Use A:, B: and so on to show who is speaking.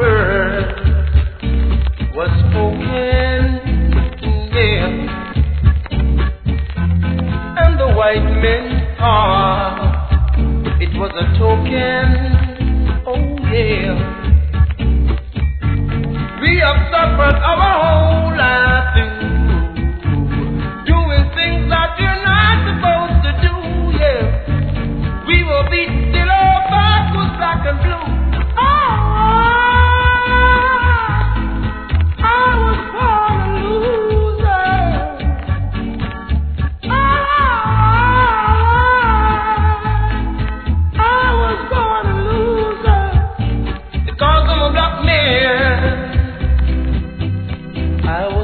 A: word was spoken, yeah, and the white men thought it was a token, oh yeah. We have suffered our whole life through doing things that you're not supposed to do, yeah. We will beat till our back was black and blue. I was born a loser. I was born a loser because I'm a black man. I